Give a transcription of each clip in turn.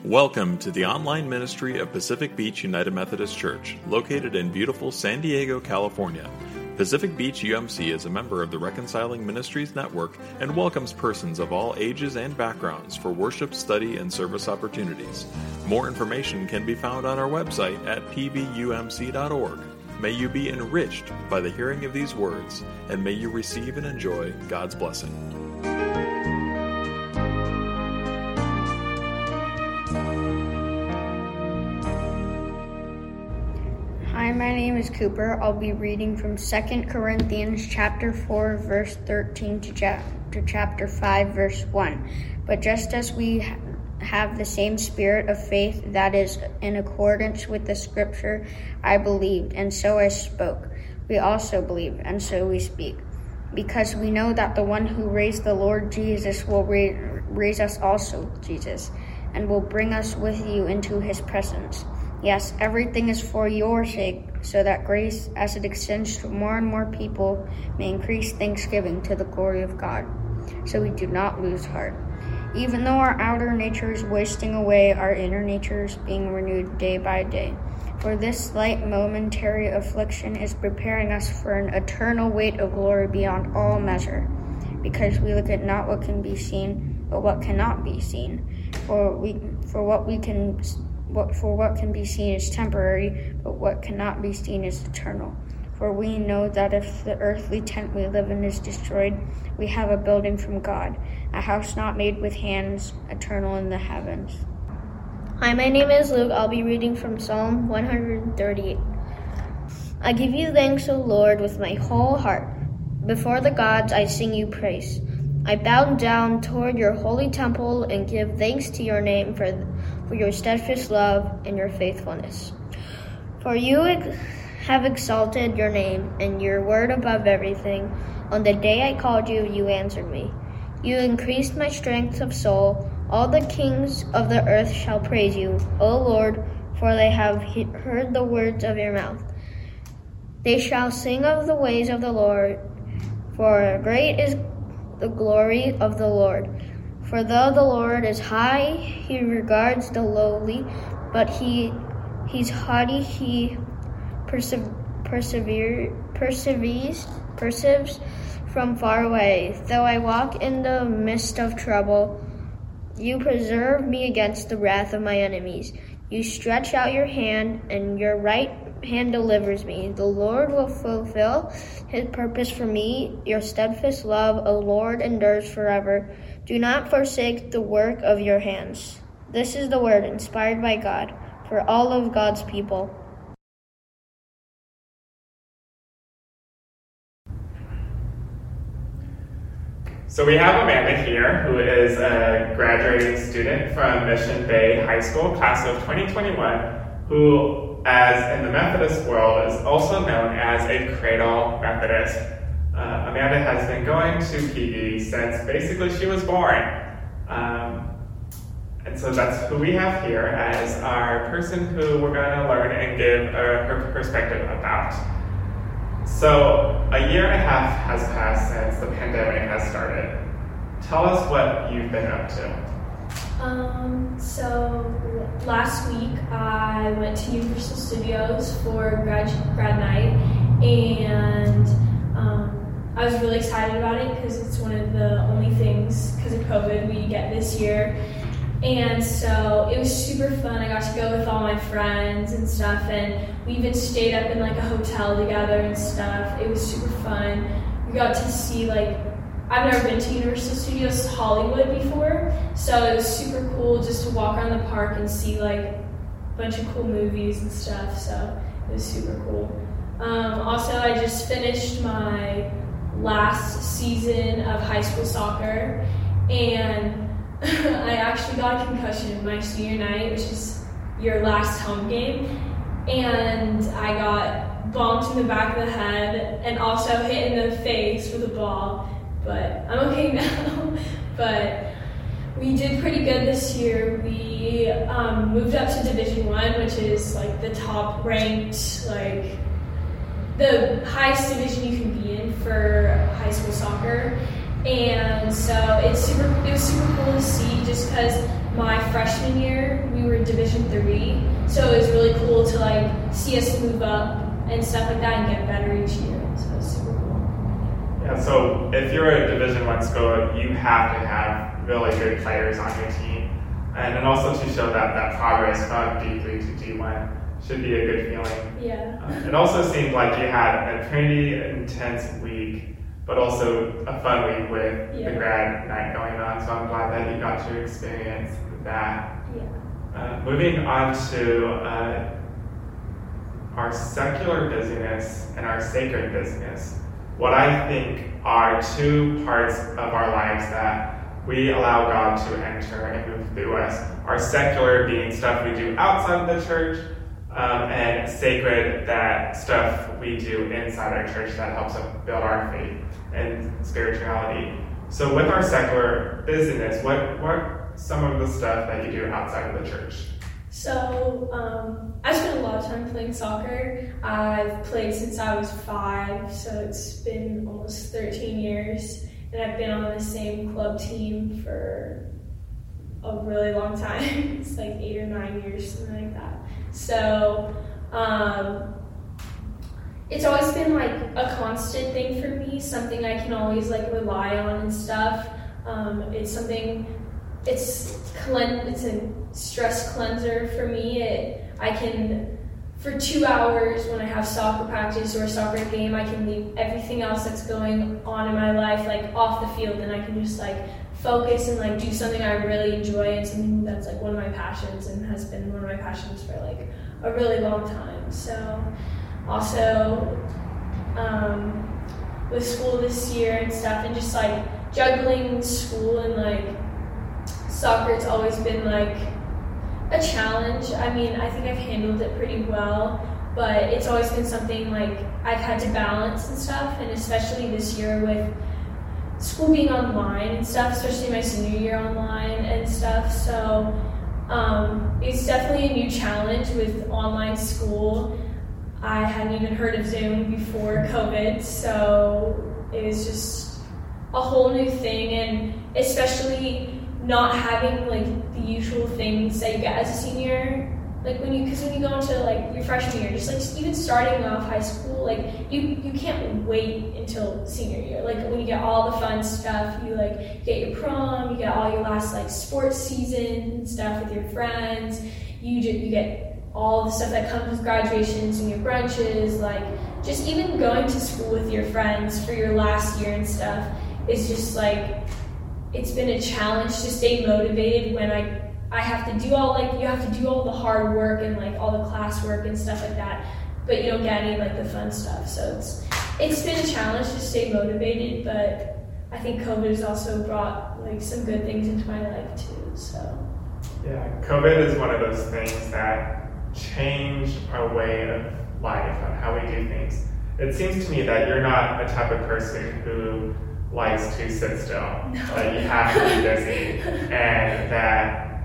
Welcome to the online ministry of Pacific Beach United Methodist Church, located in beautiful San Diego, California. Pacific Beach UMC is a member of the Reconciling Ministries Network and welcomes persons of all ages and backgrounds for worship, study, and service opportunities. More information can be found on our website at pbumc.org. May you be enriched by the hearing of these words, and may you receive and enjoy God's blessing. Hi, my name is Cooper. I'll be reading from 2 Corinthians chapter 4, verse 13 to chapter 5, verse 1. But just as we have the same spirit of faith that is in accordance with the scripture, I believed, and so I spoke. We also believe, and so we speak. Because we know that the one who raised the Lord Jesus will raise us also, Jesus, and will bring us with you into his presence. Yes, everything is for your sake, so that grace, as it extends to more and more people, may increase thanksgiving to the glory of God. So we do not lose heart. Even though our outer nature is wasting away, our inner nature is being renewed day by day. For this slight momentary affliction is preparing us for an eternal weight of glory beyond all measure, because we look at not what can be seen, but what cannot be seen. For what can be seen is temporary, but what cannot be seen is eternal. For we know that if the earthly tent we live in is destroyed, we have a building from God, a house not made with hands, eternal in the heavens. Hi, my name is Luke. I'll be reading from Psalm 138. I give you thanks, O Lord, with my whole heart. Before the gods I sing you praise. I bow down toward your holy temple and give thanks to your name for your steadfast love and your faithfulness. For you have exalted your name and your word above everything. On the day I called you, you answered me. You increased my strength of soul. All the kings of the earth shall praise you, O Lord, for they have heard the words of your mouth. They shall sing of the ways of the Lord, for great is the glory of the Lord. For though the Lord is high, he regards the lowly, but he's haughty, he perceives from far away. Though I walk in the midst of trouble, you preserve me against the wrath of my enemies. You stretch out your hand, and your right hand delivers me. The Lord will fulfill his purpose for me. Your steadfast love, O Lord, endures forever. Do not forsake the work of your hands. This is the word inspired by God for all of God's people. So we have Amanda here, who is a graduating student from Mission Bay High School, class of 2021, who, as in the Methodist world, is also known as a Cradle Methodist. Amanda has been going to PB since basically she was born. And so that's who we have here as our person who we're going to learn and give her perspective about. So a year and a half has passed since the pandemic has started. Tell us what you've been up to. So last week I went to Universal Studios for grad night, and I was really excited about it because it's one of the only things, because of COVID, we get this year. And so it was super fun. I got to go with all my friends and stuff, and we even stayed up in like a hotel together and stuff. It was super fun. We got to see I've never been to Universal Studios Hollywood before, so it was super cool just to walk around the park and see a bunch of cool movies and stuff, so it was super cool. Also, I just finished my last season of high school soccer, and I actually got a concussion my senior night, which is your last home game, and I got bonked in the back of the head and also hit in the face with a ball, but I'm okay now. But we did pretty good this year. We moved up to Division I, which is the top ranked, the highest division you can be in for high school soccer. And so it's it was super cool to see, just because my freshman year we were Division 3, so it was really cool to like see us move up and stuff like that and get better each year. So it was super cool. Yeah, so if you're a Division 1 school, you have to have really good players on your team. And then also to show that progress from D3 to D1 should be a good feeling. Yeah. It also seemed like you had a pretty intense week, but also a fun week with the grad night going on. So I'm glad that you got to experience that. Yeah. Moving on to our secular busyness and our sacred busyness. What I think are two parts of our lives that we allow God to enter and move through us. Our secular being stuff we do outside of the church, and sacred, that stuff we do inside our church that helps us build our faith and spirituality. So with our secular busyness, what some of the stuff that you do outside of the church? So I spent a lot of time playing soccer. I've played since I was 5, so it's been almost 13 years. And I've been on the same club team for a really long time. It's like 8 or 9 years, something like that. So it's always been like a constant thing for me, something I can always like rely on and stuff. It's something, it's a stress cleanser for me. I can, for 2 hours when I have soccer practice or a soccer game, I can leave everything else that's going on in my life like off the field, and I can just like focus and like do something I really enjoy and something that's like one of my passions and has been one of my passions for like a really long time. So also with school this year and stuff, and just like juggling school and like soccer, it's always been like a challenge. I mean, I think I've handled it pretty well, but it's always been something like I've had to balance and stuff, and especially this year with school being online and stuff, especially my senior year online and stuff. So it's definitely a new challenge with online school. I hadn't even heard of Zoom before COVID, so it was just a whole new thing, and especially not having like the usual things that you get as a senior, like when you go into like your freshman year, just like even starting off high school, like you can't wait until senior year. Like when you get all the fun stuff, you like get your prom, you get all your last like sports season and stuff with your friends, you get all the stuff that comes with graduations and your brunches, like just even going to school with your friends for your last year and stuff is just like, it's been a challenge to stay motivated when I have to do all like, you have to do all the hard work and like all the classwork and stuff like that, but you don't get any like the fun stuff. So it's been a challenge to stay motivated, but I think COVID has also brought like some good things into my life too. So yeah, COVID is one of those things that changed our way of life and how we do things. It seems to me that you're not a type of person who likes to sit still. No. Like you have to be busy, and that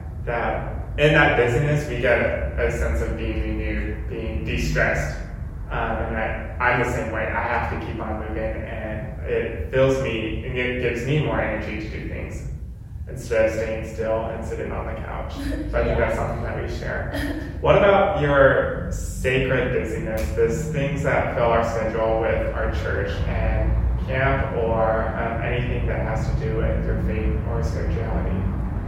in that busyness we get a sense of being renewed, being de-stressed. And I'm the same way. I have to keep on moving, and it fills me, and it gives me more energy to do things instead of staying still and sitting on the couch. So I think that's something that we share. What about your sacred busyness, these things that fill our schedule with our church and camp, or anything that has to do with your faith or spirituality?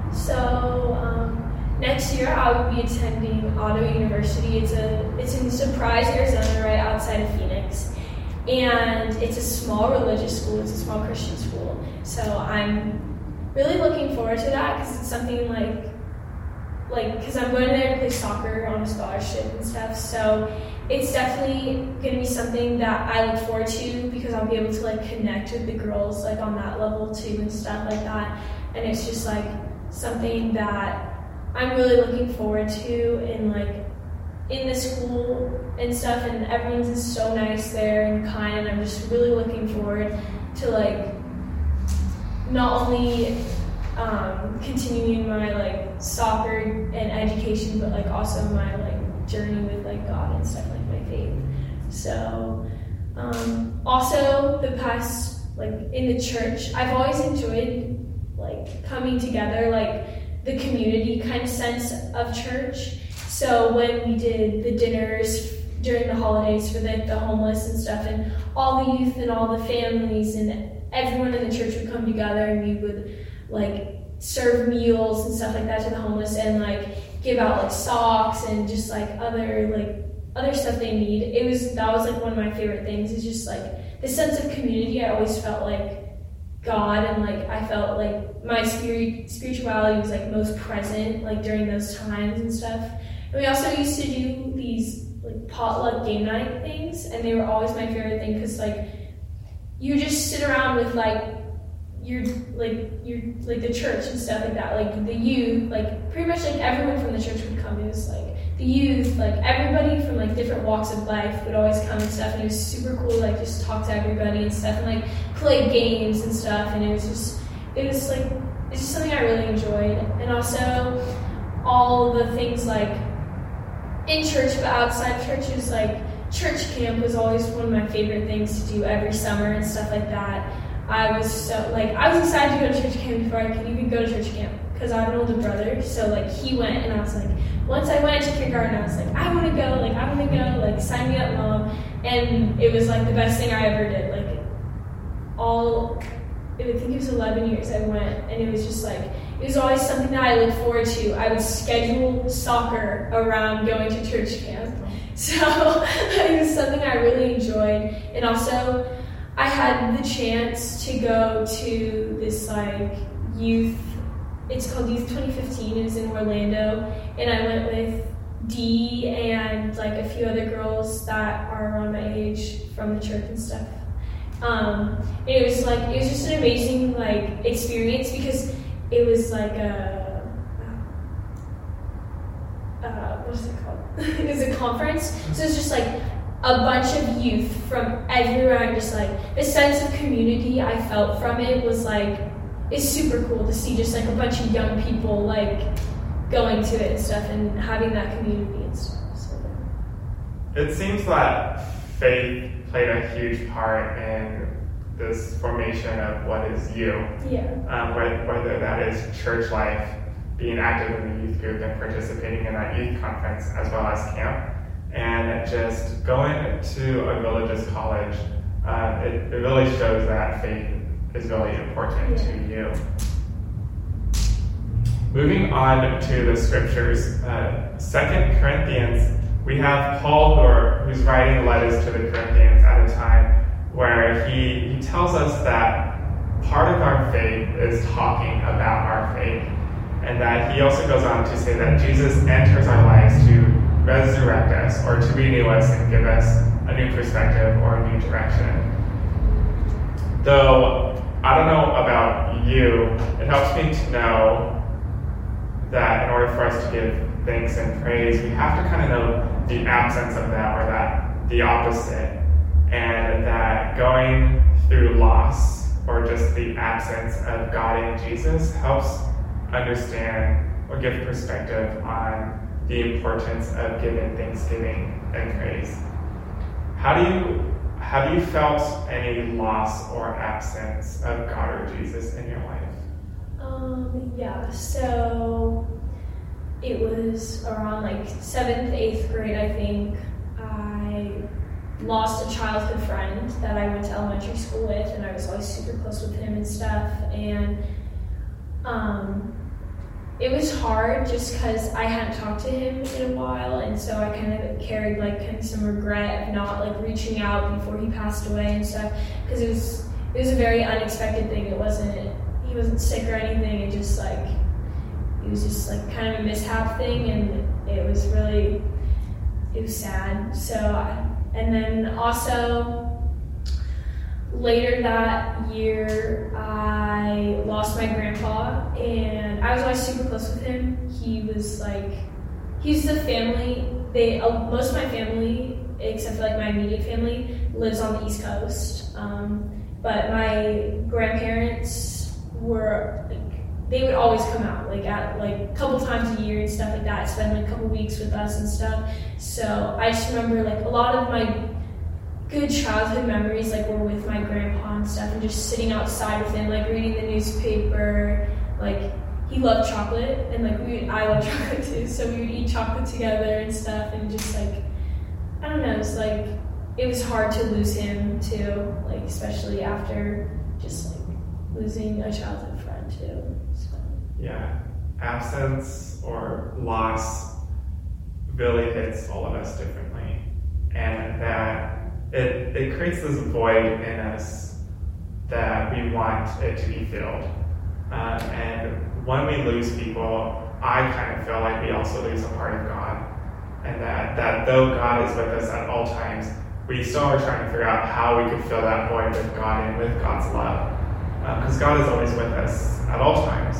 So next year I will be attending Otto University. It's in Surprise, Arizona, right outside of Phoenix, and it's a small religious school. It's a small Christian school. So I'm really looking forward to that, because it's something like because I'm going there to play soccer on a scholarship and stuff. So it's definitely going to be something that I look forward to, because I'll be able to like connect with the girls like on that level too and stuff like that. And it's just like something that I'm really looking forward to in the school and stuff. And everyone's just so nice there and kind, and I'm just really looking forward to like not only continuing my like soccer and education, but like also my like journey with like God and stuff, like my faith. So also the past, like in the church, I've always enjoyed like coming together, like the community kind of sense of church. So when we did the dinners during the holidays for the homeless and stuff, and all the youth and all the families and everyone in the church would come together, and we would like serve meals and stuff like that to the homeless, and like give out like socks and just like other stuff they need. That was like one of my favorite things, is just like the sense of community. I always felt like God, and like I felt like my spirituality was like most present like during those times and stuff. And we also used to do these like potluck game night things, and they were always my favorite thing, because like you just sit around with like your the church and stuff like that, like the youth, like pretty much like everyone from the church would come. It was like the youth, like everybody from like different walks of life would always come and stuff, and it was super cool, like just talk to everybody and stuff, and like play games and stuff, and it's just something I really enjoyed. And also all the things like in church but outside churches, like church camp was always one of my favorite things to do every summer and stuff like that. I was excited to go to church camp before I could even go to church camp, because I have an older brother, so like he went, and I was like, once I went to kindergarten, I was like, I want to go, like sign me up, Mom. And it was like the best thing I ever did. Like I think it was 11 years I went, and it was just like, it was always something that I looked forward to. I would schedule soccer around going to church camp. So it was something I really enjoyed. And also I had the chance to go to this like youth, it's called Youth 2015, it was in Orlando, and I went with Dee and like a few other girls that are around my age from the church and stuff. It was just an amazing like experience, because it was like what is it called? It was a conference, so it's just like a bunch of youth from everywhere, and just like the sense of community I felt from it was like, it's super cool to see just like a bunch of young people like going to it and stuff, and having that community and stuff. So, it seems that faith played a huge part in this formation of what is you. Yeah. Whether that is church life, being active in the youth group and participating in that youth conference, as well as camp, and just going to a religious college. It really shows that faith is really important to you. Moving on to the scriptures, 2 Corinthians, we have Paul who's writing letters to the Corinthians at a time where he tells us that part of our faith is talking about our faith, and that he also goes on to say that Jesus enters our lives to resurrect us, or to renew us and give us a new perspective or a new direction. Though I don't know about you, it helps me to know that in order for us to give thanks and praise, we have to kind of know the absence of that, or that the opposite, and that going through loss, or just the absence of God in Jesus, helps understand or give perspective on the importance of giving thanksgiving and praise. Have you felt any loss or absence of God or Jesus in your life? Yeah, so it was around like 7th, 8th grade, I think. I lost a childhood friend that I went to elementary school with, and I was always super close with him and stuff. And it was hard just because I hadn't talked to him in a while, and so I kind of carried like kind of some regret of not like reaching out before he passed away and stuff, because it was a very unexpected thing. He wasn't sick or anything. It was just like kind of a mishap thing, and it was sad. So, and then also later that year, I lost my grandpa, and I was always super close with him. He's the family. Most of my family, except for like my immediate family, lives on the East Coast. But my grandparents they would always come out at a couple times a year and stuff like that, spend like a couple weeks with us and stuff. So I just remember like a lot of my good childhood memories were with my grandpa and stuff, and just sitting outside with him, reading the newspaper, love chocolate, and like I love chocolate too, so we would eat chocolate together and stuff, and just like, I don't know, it's like, it was hard to lose him too, like especially after just like losing a childhood friend too. So. Yeah, absence or loss really hits all of us differently, and that it creates this void in us that we want it to be filled. And when we lose people, I kind of feel like we also lose a part of God, and that though God is with us at all times, we still are trying to figure out how we could fill that void with God and with God's love. Because God is always with us at all times.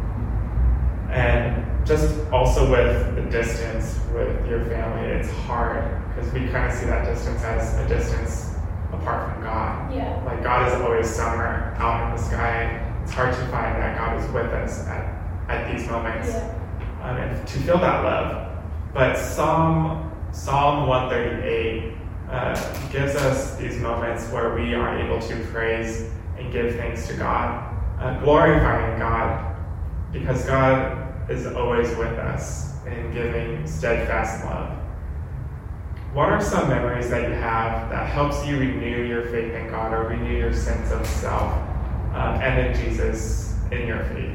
And just also with the distance with your family, it's hard because we kind of see that distance as a distance apart from God. Yeah. Like God is always somewhere out in the sky. It's hard to find that God is with us at these moments. Yeah. And to feel that love. But Psalm 138 gives us these moments where we are able to praise and give thanks to God, glorifying God, because God is always with us in giving steadfast love. What are some memories that you have that helps you renew your faith in God or renew your sense of self and in Jesus in your faith?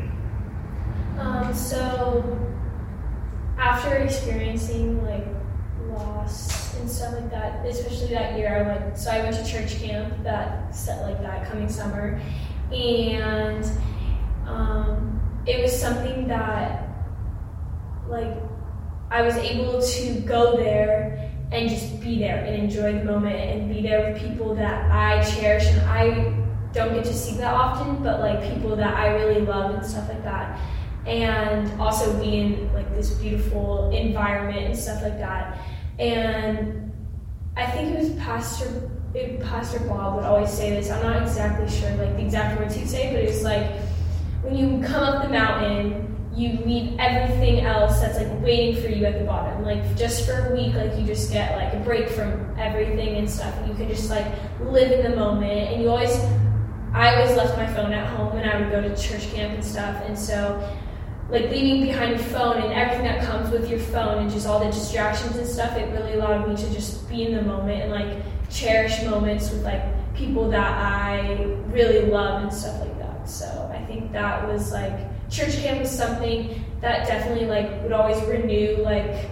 So after experiencing like loss and stuff like that, especially that year, I went to church camp that coming summer, and it was something that like I was able to go there and just be there and enjoy the moment and be there with people that I cherish, and I don't get to see that often, but like people that I really love and stuff like that, and also be in like this beautiful environment and stuff like that. And I think it was Pastor Bob would always say this. I'm not exactly sure like the exact words he'd say, but it was like when you come up the mountain, you leave everything else that's like waiting for you at the bottom. Like just for a week, like you just get like a break from everything and stuff, and you can just like live in the moment. And I always left my phone at home, and I would go to church camp and stuff, and so like leaving behind your phone and everything that comes with your phone and just all the distractions and stuff, it really allowed me to just be in the moment and like cherish moments with like people that I really love and stuff like that. So I think that was like, church camp was something that definitely like would always renew like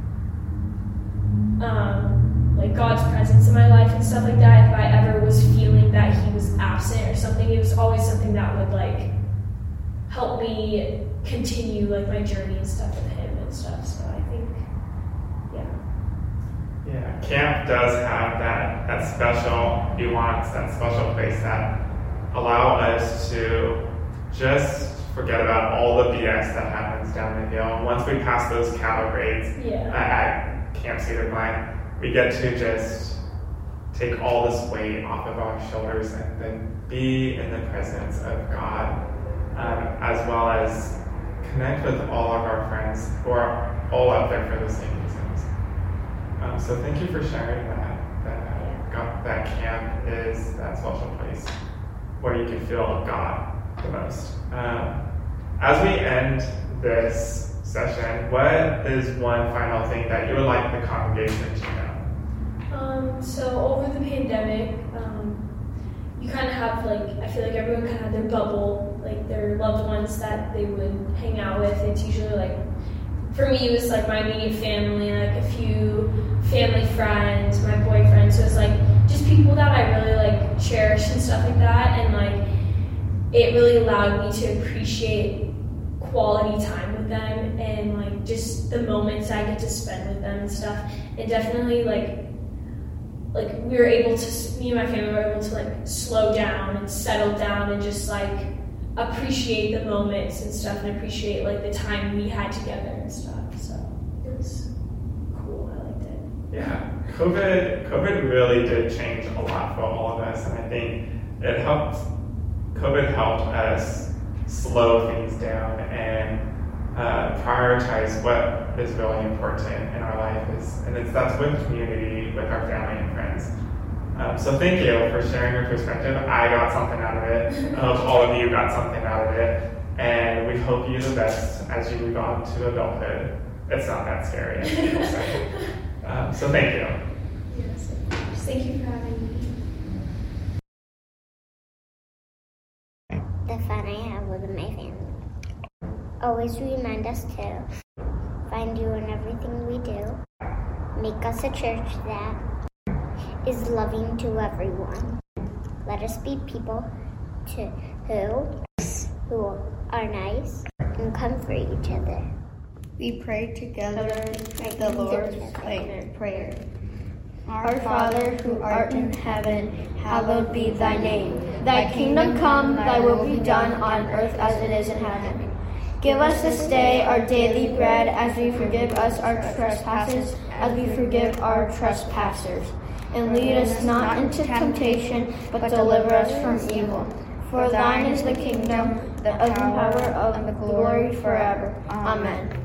God's presence in my life and stuff like that. If I ever was feeling that he was absent or something, it was always something that would like help me continue like my journey and stuff with him and stuff. So I think, yeah, camp does have that special nuance, that special place that allow us to just forget about all the BS that happens down the hill. Once we pass those cattle grades at Camp Cedar Glen, we get to just take all this weight off of our shoulders and then be in the presence of God, as well as connect with all of our friends who are all out there for the same reasons. So thank you for sharing that camp is that special place where you can feel God the most. As we end this session, what is one final thing that you would like the congregation to know? So over the pandemic, you kind of have like, I feel like everyone kind of had their bubble, like their loved ones that they would hang out with. It's usually like, for me, it was like my immediate family, like a few family friends, my boyfriend. So it's like just people that I really like cherish and stuff like that. And like, it really allowed me to appreciate quality time with them and like just the moments I get to spend with them and stuff. And definitely like we were able to, me and my family were able to like slow down and settle down and just like appreciate the moments and stuff and appreciate like the time we had together and stuff. So it was cool. I liked it. Yeah, COVID really did change a lot for all of us, and I think COVID helped us slow things down and prioritize what is really important in our life, that's with community, with our family and friends. So thank you for sharing your perspective. I got something out of it. All of you got something out of it. And we hope you the best as you move on to adulthood. It's not that scary, as people say. So thank you. Yes, of course. Thank you for having me. The fun I have with my family. Always remind us to find you in everything we do. Make us a church that is loving to everyone. Let us be people who are nice and come for each other. We pray together the Lord's Prayer. Our Father, who art in heaven, hallowed be thy name. Thy kingdom come, thy will be done on earth as it is in heaven. Give us this day our daily bread, as we forgive us our trespasses, as we forgive our trespassers. And lead us not into temptation, but deliver us from evil. For thine is the kingdom, the power, and the glory forever. Amen.